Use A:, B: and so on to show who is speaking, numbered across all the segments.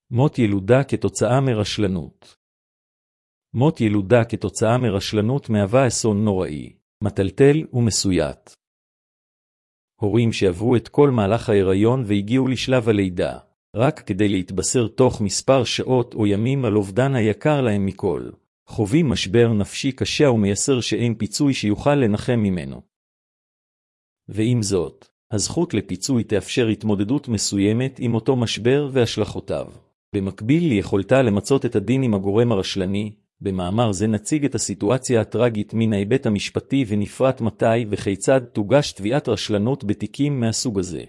A: מות ילודה כתוצאה מרשלנות. מות ילודה כתוצאה מרשלנות מהווה אסון נוראי, מטלטל ומסויט. הורים שעברו את כל מהלך ההיריון והגיעו לשלב הלידה, רק כדי להתבשר תוך מספר שעות או ימים על אובדן היקר להם מכל, חווים משבר נפשי קשה ומייסר שאין פיצוי שיוכל לנחם ממנו. ועם זאת, הזכות לפיצוי תאפשר התמודדות מסוימת עם אותו משבר והשלכותיו. במקביל ליכולתה למצות את הדין עם הגורם הרשלני, במאמר זה נציג את הסיטואציה הטרגית מן ההיבט המשפטי ונפרט מתי וכיצד תוגש תביעת רשלנות בתיקים מהסוג הזה.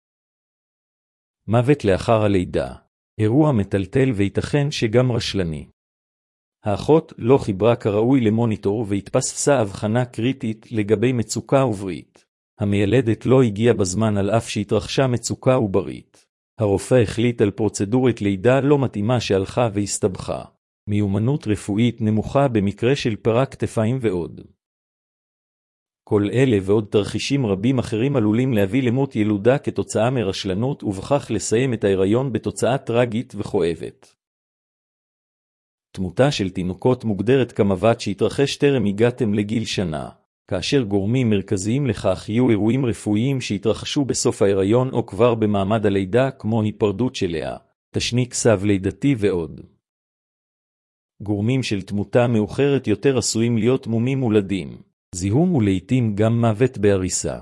A: מוות לאחר הלידה, אירוע מטלטל וייתכן שגם רשלני. האחות לא חיברה כראוי למוניטור והתפספסה הבחנה קריטית לגבי מצוקה וברית. המיילדת לא הגיעה בזמן על אף שהתרחשה מצוקה וברית. הרופא החליט על פרוצדורת לידה לא מתאימה שהלכה והסתבכה. מיומנות רפואית נמוכה במקרה של פרק כתפיים ועוד. כל אלה ועוד תרחישים רבים אחרים עלולים להביא למות ילודה כתוצאה מרשלנות ובכך לסיים את ההיריון בתוצאה טרגית וכואבת. תמותה של תינוקות מוגדרת כמוות שהתרחש טרם הגעתם לגיל שנה, כאשר גורמים מרכזיים לכך יהיו אירועים רפואיים שהתרחשו בסוף ההיריון או כבר במעמד הלידה כמו היפרדות של לאה, תשניק סב לידתי ועוד. גורמים של תמותה מאוחרת יותר עשויים להיות מומים מולדים, זיהום ולעיתים גם מוות בהריסה.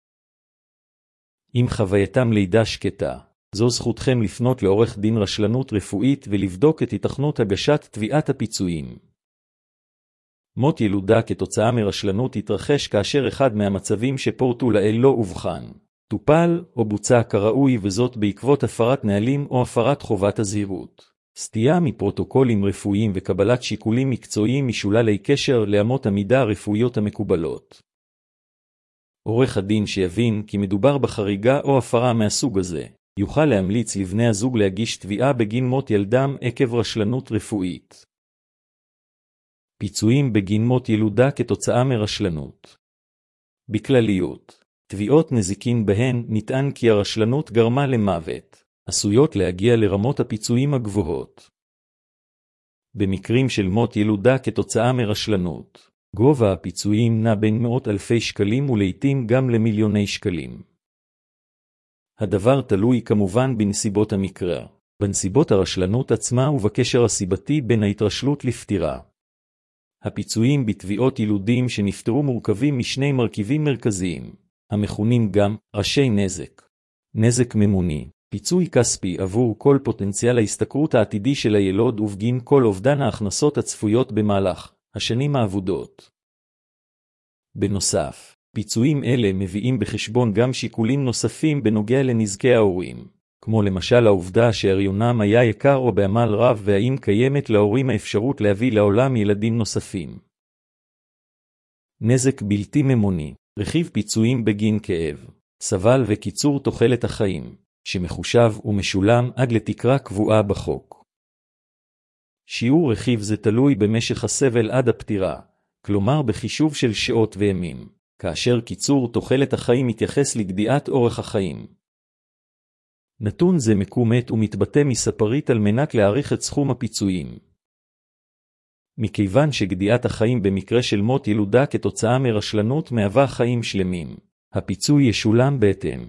A: אם חווייתם לידה שקטה, זו זכותכם לפנות לעורך דין רשלנות רפואית ולבדוק את היתכנות הגשת תביעת הפיצויים. מות ילודה כתוצאה מרשלנות יתרחש כאשר אחד מהמצבים שפורטו לעיל לא הובחן, טופל או בוצע כראוי וזאת בעקבות הפרת נהלים או הפרת חובת הזהירות. סטייה מפרוטוקולים רפואיים וקבלת שיקולים מקצועיים משוללי קשר לאמות המידה הרפואיות המקובלות. עורך הדין שיבין כי מדובר בחריגה או הפרה מהסוג הזה, יוכל להמליץ לבני הזוג להגיש תביעה בגין מות ילדם עקב רשלנות רפואית. פיצויים בגין מות ילודה כתוצאה מרשלנות. בכלליות, תביעות נזיקין בהן נטען כי הרשלנות גרמה למוות, עשויות להגיע לרמות הפיצויים הגבוהות. במקרים של מות ילודה כתוצאה מרשלנות, גובה הפיצויים נע בין מאות אלפי שקלים ולעיתים גם למיליוני שקלים. הדבר תלוי כמובן בנסיבות המקרה, בנסיבות הרשלנות עצמה ובקשר הסיבתי בין ההתרשלות לפטירה. הפיצויים בתביעות ילודים שנפטרו מורכבים משני מרכיבים מרכזיים, המכונים גם ראשי נזק. נזק ממוני, פיצוי כספי עבור כל פוטנציאל ההשתכרות העתידי של הילוד ובגין כל אובדן ההכנסות הצפויות במהלך השנים העבודות. בנוסף, פיצויים אלה מביאים בחשבון גם שיקולים נוספים בנוגע לנזקי ההורים, כמו למשל העובדה שהריונם היה יקר או בעמל רב והאם קיימת להורים האפשרות להביא לעולם ילדים נוספים. נזק בלתי ממוני, רכיב פיצויים בגין כאב, סבל וקיצור תוחלת החיים, שמחושב ומשולם עד לתקרה קבועה בחוק. שיעור רכיב זה תלוי במשך הסבל עד הפטירה, כלומר בחישוב של שעות וימים, כאשר קיצור תוחלת החיים מתייחס לגדיעת אורך החיים. נתון זה מקומת ומתבטא מספרית על מנת להעריך את סכום הפיצויים. מכיוון שגדיעת החיים במקרה של מות ילודה כתוצאה מרשלנות מהווה חיים שלמים, הפיצוי ישולם בהתאם.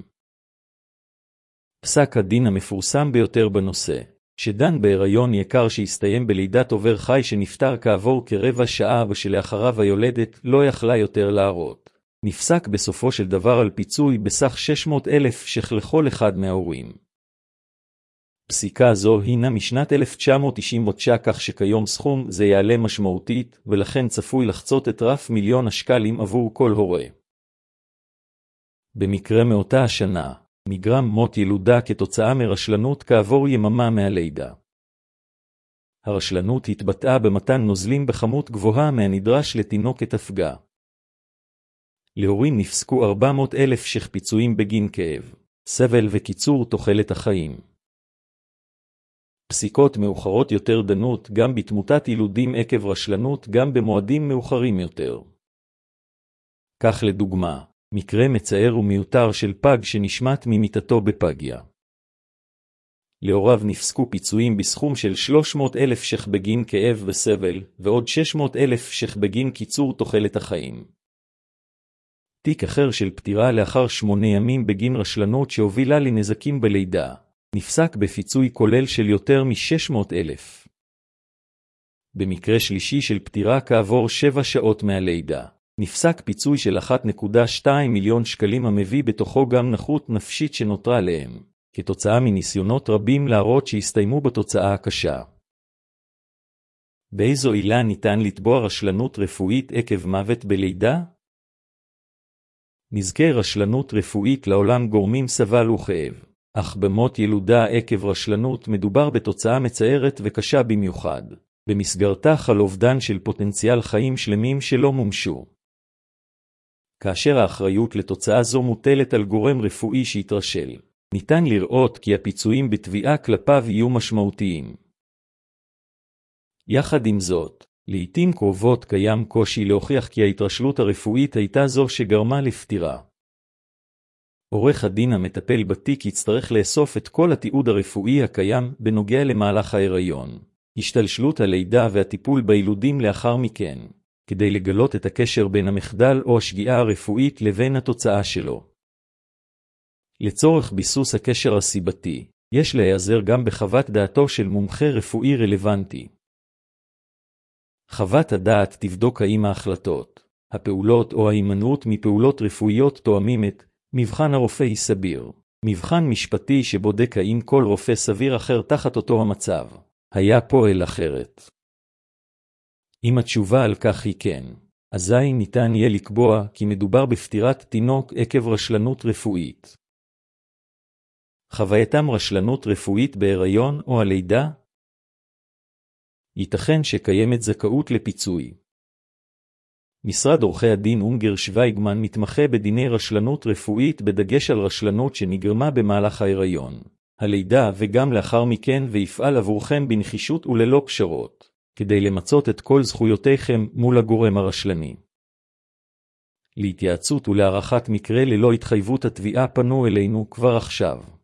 A: פסק הדין המפורסם ביותר בנושא, שדן בהיריון יקר שהסתיים בלידת עובר חי שנפטר כעבור כרבע שעה ושלאחריו היולדת לא יכלה יותר להרות, נפסק בסופו של דבר על פיצוי בסך 600,000 ש"ח לכל אחד מההורים. פסיקה זו הינה משנת 1999 כך שכיום סכום זה יעלה משמעותית ולכן צפוי לחצות את רף מיליון השקלים עבור כל הורה. במקרה מאותה השנה, נגרם מות ילודה כתוצאה מרשלנות כעבור יממה מהלידה. הרשלנות התבטאה במתן נוזלים בכמות גבוהה מהנדרש לתינוקת הפגה. להורים נפסקו 400,000 ש"ח פיצויים בגין כאב, סבל וקיצור תוחלת החיים. פסיקות מאוחרות יותר דנות גם בתמותת ילודים עקב רשלנות גם במועדים מאוחרים יותר. כך לדוגמה, מקרה מצער ומיותר של פג שנשמט ממיטתו בפגיה. להוריו נפסקו פיצויים בסכום של 300,000 ש"ח בגין כאב וסבל, ועוד 600,000 ש"ח בגין קיצור תוחלת החיים. תיק אחר של פטירה לאחר 8 ימים בגין רשלנות שהובילה לנזקים בלידה, נפסק בפיצוי כולל של יותר מ-600,000. במקרה שלישי של פטירה כעבור 7 שעות מהלידה, נפסק פיצוי של 1.2 מיליון שקלים המביא בתוכו גם נכות נפשית שנותרה להם, כתוצאה מניסיונות רבים להראות שהסתיימו בתוצאה הקשה. באיזו עילה ניתן לתבוע רשלנות רפואית עקב מוות בלידה? נזקי רשלנות רפואית לעולם גורמים סבל וכאב, אך במות ילודה עקב רשלנות מדובר בתוצאה מצערת וקשה במיוחד, במסגרתה חל אובדן של פוטנציאל חיים שלמים שלא מומשו. כאשר האחריות לתוצאה זו מוטלת על גורם רפואי שהתרשל, ניתן לראות כי הפיצויים בתביעה כלפיו יהיו משמעותיים. יחד עם זאת, לעתים קרובות קיים קושי להוכיח כי ההתרשלות הרפואית הייתה זו שגרמה לפטירה. עורך הדין המטפל בתיק יצטרך לאסוף את כל התיעוד הרפואי הקיים בנוגע למהלך ההיריון, השתלשלות הלידה והטיפול בילודים לאחר מכן, כדי לגלות את הקשר בין המחדל או השגיאה הרפואית לבין התוצאה שלו. לצורך ביסוס הקשר הסיבתי, יש להיעזר גם בחוות דעתו של מומחה רפואי רלוונטי. חוות הדעת תבדוק האם ההחלטות, הפעולות או ההימנעות מפעולות רפואיות תואמים את מבחן הרופא סביר, מבחן משפטי שבודק האם כל רופא סביר אחר תחת אותו המצב היה פועל אחרת. אם התשובה על כך היא כן, אזי ניתן יהיה לקבוע כי מדובר בפטירת תינוק עקב רשלנות רפואית. חווייתם רשלנות רפואית בהיריון או הלידה? ייתכן שקיימת זכאות לפיצוי. משרד עורכי הדין אונגר שוויגמן מתמחה בדיני רשלנות רפואית בדגש על רשלנות שנגרמה במהלך ההיריון, הלידה וגם לאחר מכן, ויפעל עבורכם בנחישות וללא פשרות, כדי למצות את כל זכויותיכם מול הגורם הרשלני. להתייעצות ולהערכת מקרה ללא התחייבות התביעה פנו אלינו כבר עכשיו.